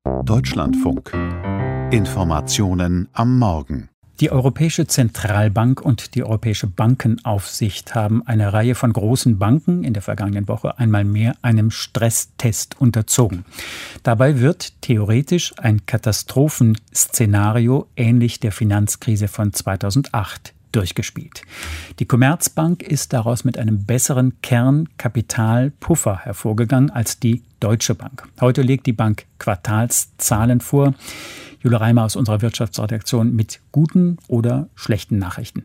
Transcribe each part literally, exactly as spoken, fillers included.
Deutschlandfunk. Informationen am Morgen. Die Europäische Zentralbank und die Europäische Bankenaufsicht haben eine Reihe von großen Banken in der vergangenen Woche einmal mehr einem Stresstest unterzogen. Dabei wird theoretisch ein Katastrophenszenario ähnlich der Finanzkrise von zweitausendacht durchgespielt. Die Commerzbank ist daraus mit einem besseren Kernkapitalpuffer hervorgegangen als die Deutsche Bank. Heute legt die Bank Quartalszahlen vor. Jule Reimer aus unserer Wirtschaftsredaktion mit guten oder schlechten Nachrichten.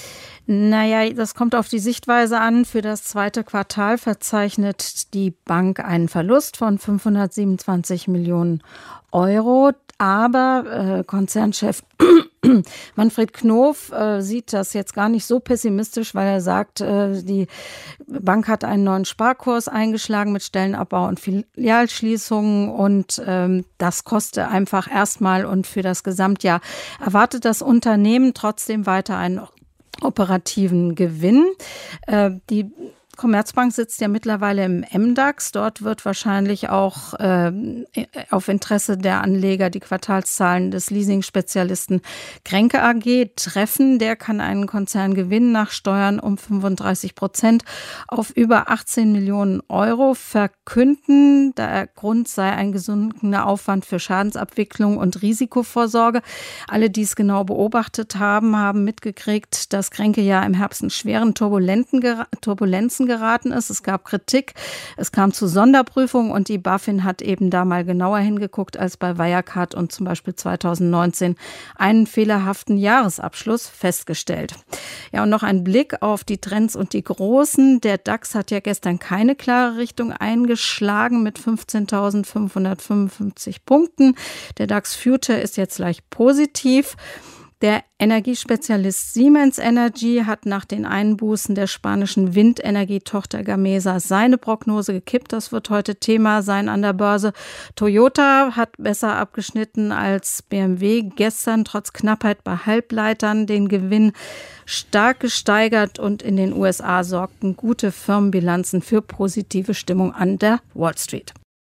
Naja, das kommt auf die Sichtweise an. Für das zweite Quartal verzeichnet die Bank einen Verlust von fünfhundertsiebenundzwanzig Millionen Euro. Aber äh, Konzernchef Manfred Knof äh, sieht das jetzt gar nicht so pessimistisch, weil er sagt, äh, die Bank hat einen neuen Sparkurs eingeschlagen mit Stellenabbau und Filialschließungen und ähm, das kostet einfach erstmal und für das Gesamtjahr erwartet das Unternehmen trotzdem weiter einen operativen Gewinn. Äh, die Commerzbank sitzt ja mittlerweile im M DAX. Dort wird wahrscheinlich auch äh, auf Interesse der Anleger die Quartalszahlen des Leasing-Spezialisten Grenke A G treffen. Der kann einen Konzerngewinn nach Steuern um fünfunddreißig Prozent auf über achtzehn Millionen Euro verkünden. Der Grund sei ein gesunkener Aufwand für Schadensabwicklung und Risikovorsorge. Alle, die es genau beobachtet haben, haben mitgekriegt, dass Grenke ja im Herbst in schweren Turbulenten, Turbulenzen geraten ist. Es gab Kritik, es kam zu Sonderprüfungen und die BaFin hat eben da mal genauer hingeguckt als bei Wirecard und zum Beispiel zweitausendneunzehn einen fehlerhaften Jahresabschluss festgestellt. Ja, und noch ein Blick auf die Trends und die Großen. Der DAX hat ja gestern keine klare Richtung eingeschlagen mit fünfzehntausendfünfhundertfünfundfünfzig Punkten. Der DAX Future ist jetzt leicht positiv. Der Energiespezialist Siemens Energy hat nach den Einbußen der spanischen Windenergietochter Gamesa seine Prognose gekippt. Das wird heute Thema sein an der Börse. Toyota hat besser abgeschnitten als B M W. Gestern trotz Knappheit bei Halbleitern den Gewinn stark gesteigert und in den U S A sorgten gute Firmenbilanzen für positive Stimmung an der Wall Street.